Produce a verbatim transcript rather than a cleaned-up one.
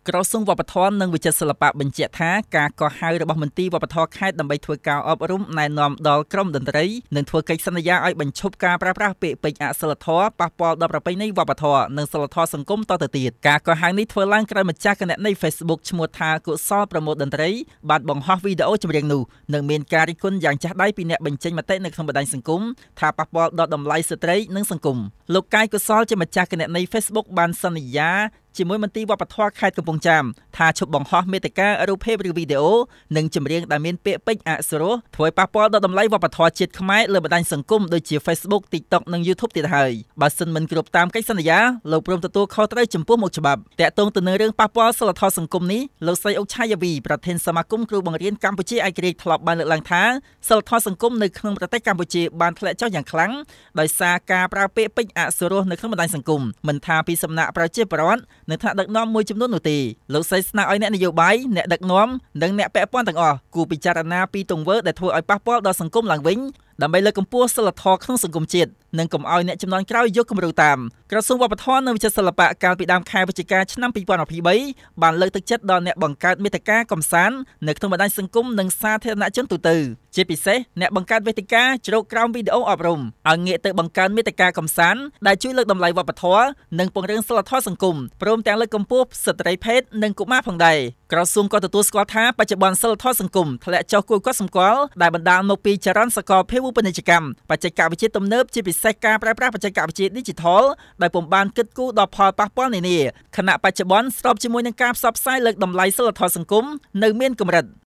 ក្រសួងវប្បធម៌និងវិចិត្រសិល្បៈបញ្ជាក់ថាការកោះហៅរបស់មន្ទីរវប្បធម៌ខេត្តដើម្បីធ្វើការអប់រំណែនាំដល់ក្រុមតន្ត្រីនិងធ្វើកិច្ចសន្យាឲ្យបញ្ឈប់ការប្រើប្រាស់ពាក្យពេចន៍អសីលធម៌ប៉ះពាល់ដល់ប្រពៃណីវប្បធម៌និងសីលធម៌សង្គមតទៅទៀតការកោះហៅនេះធ្វើឡើងក្រោយម្ចាស់គណនី Facebook ឈ្មោះថាកុសលប្រមូលតន្ត្រីបានបង្ហោះវីដេអូចម្រៀងនោះនិងមានការរិះគន់យ៉ាងចាស់ដៃពីអ្នកបញ្ចេញមតិនៅក្នុងបណ្ដាញសង្គមថាប៉ះពាល់ដល់តម្លៃស្ត្រីនិងសង្គមលោកកាយកុសលជាម្ចាស់គណនី Facebook បានសន្យាជាមួយមន្ទីរវប្បធម៌ខេត្តកំពង់ចាមថាឈប់បង្ហោះមាតិការូបភាពឬវីដេអូនិងចម្រៀងដែលមានពាក្យពេចន៍អសុរោះធ្វើឲ្យប៉ះពាល់ដល់តម្លៃវប្បធម៌ជាតិខ្មែរលើបណ្ដាញសង្គមដូចជា Facebook, TikTok និង YouTube ទៀតហើយបើសិនមិនគ្រប់តាមកិច្ចសន្យាលោកព្រមទទួលខុសត្រូវចំពោះមុខច្បាប់តាក់ទងទៅនឹងរឿងប៉ះពាល់សីលធម៌សង្គមនេះលោកស្រីអុកឆាយាវីប្រធានសមាគមគ្រូបង្រៀនកម្ពុជាឯករាជ្យធ្លាប់បានលើកឡើងថាសីលធម៌សង្គមនៅក្នុងប្រទេសកម្ពុជាបានធ្លាក់ចុះយ៉ាងខ្លាំងដោយសារការប្រើពាក្យពេចន៍អសុរោះនៅក្នុងបណ្ដាញសង្គមមិនថាពីសំណាក់ប្រជាពលរដ្ឋនិងថ្នាក់ដឹកនាំមួយចំនួននោះទេលោកស្រីស្នើឲ្យអ្នកនយោបាយអ្នកដឹកនាំនិងអ្នកពាក់ព័ន្ធទាំងអស់គួរពិចារណាពីទង្វើដែលធ្វើឲ្យប៉ះពាល់ដល់សង្គមឡើងវិញដើម្បីលើកកម្ពស់សីលធម៌ក្នុងសង្គមជាតិនិងកុំឲ្យអ្នកជំនាន់ក្រោយយកគំរូតាមក្រសួងវប្បធម៌និងវិចិត្រសិល្បៈកាលពីដើមខែវិច្ឆិកាឆ្នាំពីរពាន់ยี่สิบสามបានលើកទឹកចិត្តដល់អ្នកបង្កើតមាតិកាកម្សាន្តនៅក្នុងបណ្ដាញសង្គមនិងសាធារណជនទូទៅជាពិសេសអ្នកបង្កើតវេទិកាជ្រកក្រោមវីដេអូអប់រំឲ្យងាកទៅបង្កើនមាតិកាកម្សាន្តដែលជួយលើកតម្លៃវប្បធម៌និងពង្រឹងសីលធម៌សង្គមព្រមទាំងលើកកម្ពស់ស្ត្រីភេទនិងកុមារផងដែរក្រសួងក៏ទទួលស្គាល់ថាបច្ចុប្បន្នសីលធម៌សង្គមធ្លាក់ចុះគួរកត់សម្គាល់ដែលបណ្ដាលមកពីចរន្តសកលភាវូបនីយកម្មបច្ចេកវិទ្យាទំនើបជាពិសេសការប្រើប្រាស់បច្ចេកវិទ្យា Digital ដែលពុំបានគិតគូរដល់ផលប៉ះពាល់នានាខណៈបច្ចុប្បន្នស្របជាមួយនឹងការផ្សព្វផ្សាយលើកតម្លៃសីលធម៌សង្គមនៅមានកម្រិត